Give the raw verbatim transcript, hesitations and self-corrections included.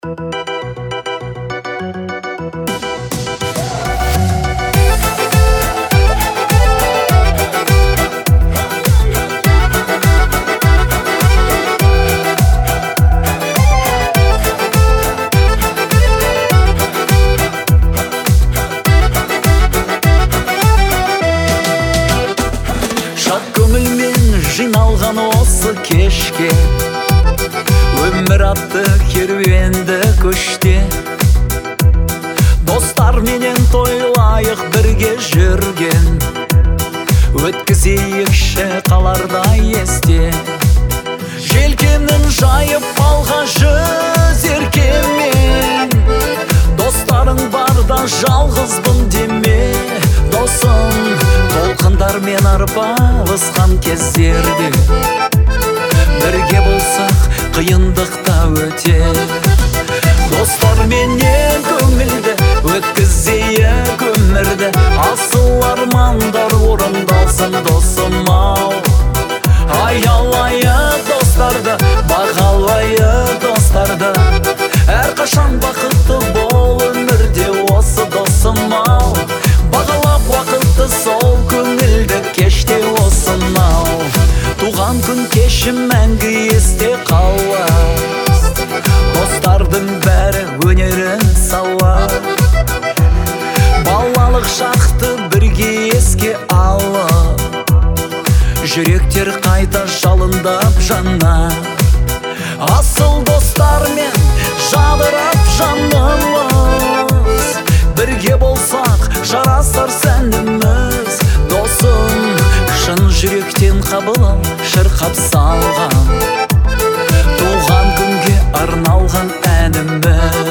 Шат көңілмен жиналған осы кешке, өмір атты керуенді көште, достар менен тойлайық бірге жүрген, өткізейікші қаларда есте. Желкемнің жайып алға жүз еркемен, достарың барда жалғызбын деме, досым. Толқындармен арпалысқан кездерде бірге болсақ қиындықта өте. Достарменен көңілді өткізейік өмірді, асыл армандар орындалсын досым-ау. Аялайық достарды, бағалайық достарды, әрқашан бақытты бол өмірде осы досым-ау. Бағалап уақытты сол көңілді кеште осынау. Туған күн кеші мәңгі есте қалар, достардың бәрі өнерін салар. Балалық шақты бірге еске алып, жүректер қайта жалындап жанар. Асыл достармен жадырап жанымыз, бірге болсақ жарасар сәніміз. Досым, шын жүректен қабылым шырқап салған, туған күнге арналған әніміз.